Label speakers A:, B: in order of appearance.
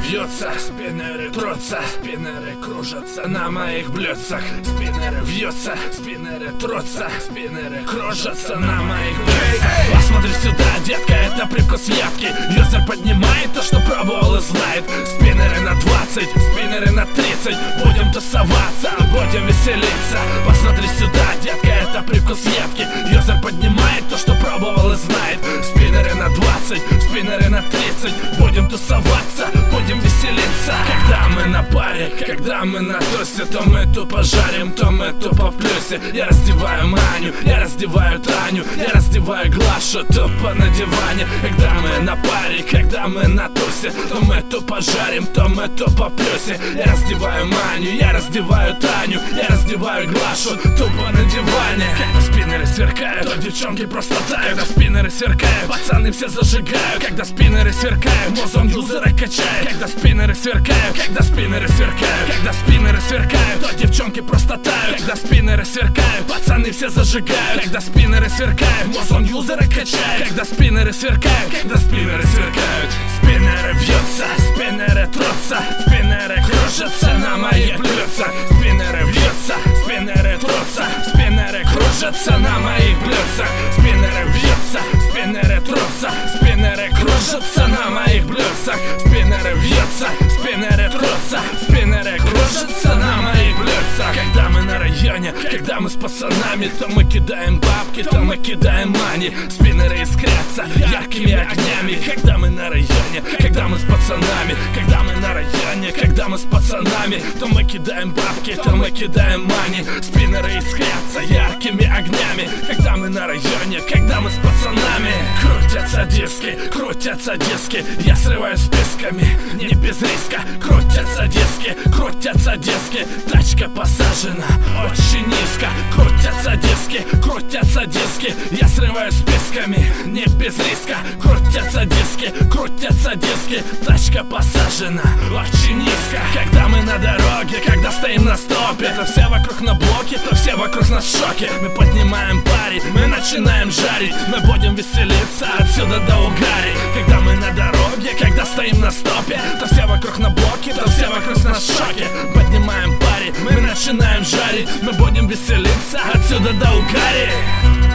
A: вьются, спиннеры трутся, спиннеры кружатся на моих блюдцах. Спиннеры вьются, спиннеры трутся, спиннеры кружатся на моих блюдцах. Посмотри сюда, детка, это привкус ядки. Юзер поднимает то, что пробовал и знает. Спиннеры на 20, спиннеры на 30. Будем тусоваться, будем веселиться. Посмотри сюда, детка, это привкус ядки. Юзер поднимает то, что пробовал и знает. Спиннеры на 20, спиннеры на 30. Будем тусоваться, будем веселиться. Когда мы на паре, когда мы на тусе, то мы тупо жарим, то мы тупо в плюсе. Я раздеваю Маню, я раздеваю Таню, я раздеваю Глашу тупо на диване. Когда мы на паре, когда мы на тусе, то мы тупо жарим, то мы тупо в плюсе. Я раздеваю Маню, я раздеваю Таню, я раздеваю Глашу тупо на диване. Когда спиннеры сверкают, то девчонки просто тают. Когда спиннеры сверкают, пацаны все зажигают. Когда спиннеры сверкают, мозон юзера качает. Когда спиннеры сверкают, когда спиннеры сверкают, когда спиннеры сверкают, то девчонки просто тают. Когда спиннеры сверкают, пацаны все зажигают. Когда спиннеры сверкают, мозон юзера качает. Когда спиннеры сверкают, когда спиннеры сверкают. Спиннеры вьются, спиннеры трутся, спиннеры кружатся на моих блюдцах. Спиннеры вьются, спиннеры трутся, спиннеры кружатся на моих блюдцах. Спиннеры вьются, спиннеры трутся, спиннеры кружатся на моих блюдцах. Спиннеры вьются, спиннеры трутся, спиннеры кружатся на моих блюдцах. Когда мы на районе, когда мы с пацанами, то мы кидаем бабки, то мы кидаем мани. Спиннеры искрятся яркими огнями. Когда мы на районе, когда мы с пацанами, когда мы на районе, когда мы с пацанами, то мы кидаем бабки, то мы кидаем мани. Спиннеры искрятся яркими огнями. Когда мы на районе, когда мы с пацанами. Крутятся диски, я срываю списками, не без риска. Крутятся диски, тачка посажена очень низко. Крутятся диски, я срываю списками, не без риска. Крутятся диски, тачка посажена очень низко. Когда мы на дороге, когда стоим на стопе, то все вокруг на блоке, то все вокруг нас в шоке. Мы поднимаем пари, мы начинаем жарить, мы будем веселиться отсюда до Угари. Когда мы на дороге, когда стоим на стопе, то все вокруг на блоке, то все вокруг нас в шоке. Поднимаем пари, мы начинаем жарить, мы будем веселиться отсюда до Угари.